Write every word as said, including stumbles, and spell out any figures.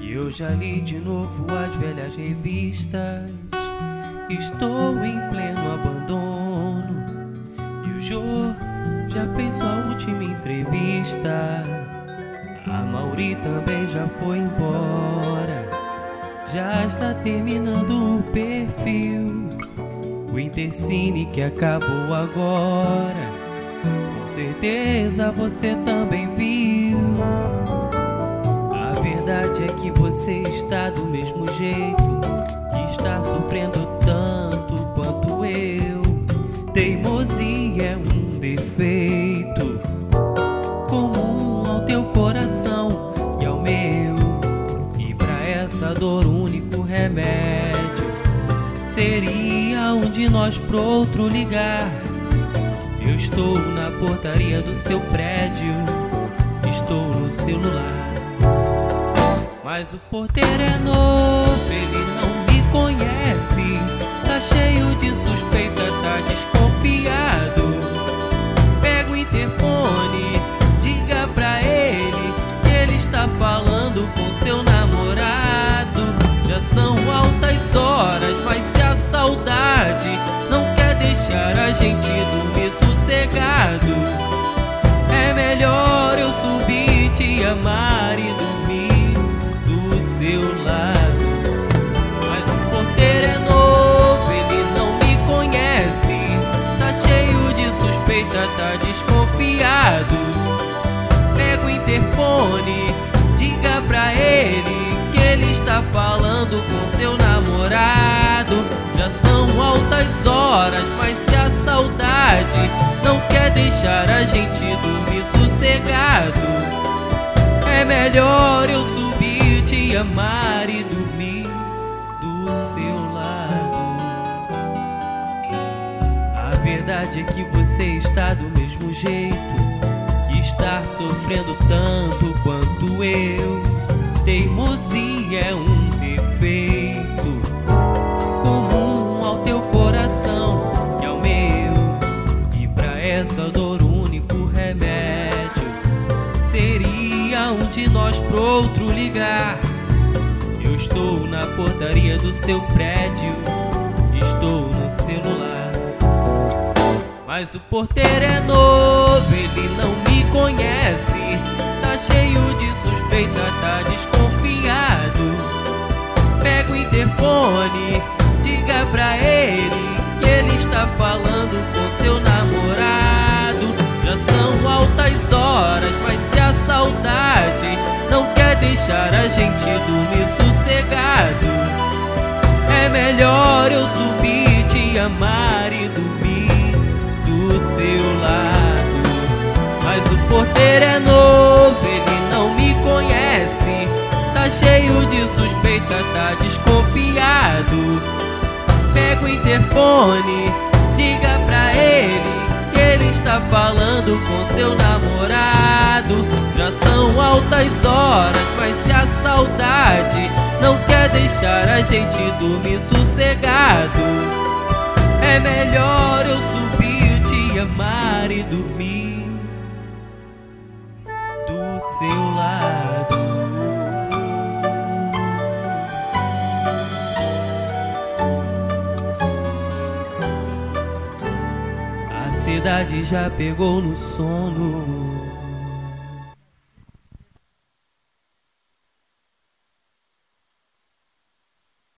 E eu já li de novo as velhas revistas. Estou em pleno abandono. E o Jô já fez sua última entrevista. A Mauri também já foi embora. Já está terminando o perfil. O Intercine que acabou agora, com certeza você também viu. A verdade é que você está do mesmo jeito, que está sofrendo tanto quanto eu. Teimosia é um defeito comum ao teu coração e ao meu. E pra essa dor o único remédio seria um de nós pro outro ligar. Eu estou na portaria do seu prédio, estou no celular. Mas o porteiro é novo, ele não me conhece. Tá cheio de suspeita, tá desconfiado. Pega o interfone, diga pra ele que ele está falando com seu namorado. Já são altas horas, mas se a saudade não quer deixar a gente dormir sossegado, é melhor eu subir, te amar e dormir do seu lado. Mas o porteiro é novo, ele não me conhece. Tá cheio de suspeita, tá desconfiado. Pega o interfone, diga pra ele que ele está falando com seu namorado. Já são altas horas, mas se a saudade não quer deixar a gente dormir sossegado, é melhor eu subir, te amar e dormir do seu lado. A verdade é que você está do mesmo jeito, que está sofrendo tanto quanto eu. Teimosia é um defeito comum ao teu coração e ao meu. E pra essa dor o único remédio seria um de nós pro outro ligar. Eu estou na portaria do seu prédio, estou no celular. Mas o porteiro é novo, ele não me conhece. Tá cheio de suspeita, tá desconfiado. Pega o interfone, diga pra ele que ele está falando com seu namorado. Já são altas horas, mas se a saudade não quer deixar a gente dormir sossegado, é melhor eu subir, te amar e dormir do seu lado. Mas o porteiro é novo, ele não me conhece. Tá cheio de suspeita, tá desconfiado. Pega o interfone, diga pra ele que ele está falando com seu namorado. Já são altas horas, mas se a saudade não quer deixar a gente dormir sossegado, é melhor eu subir, te amar e dormir do seu lado. A cidade já pegou no sono.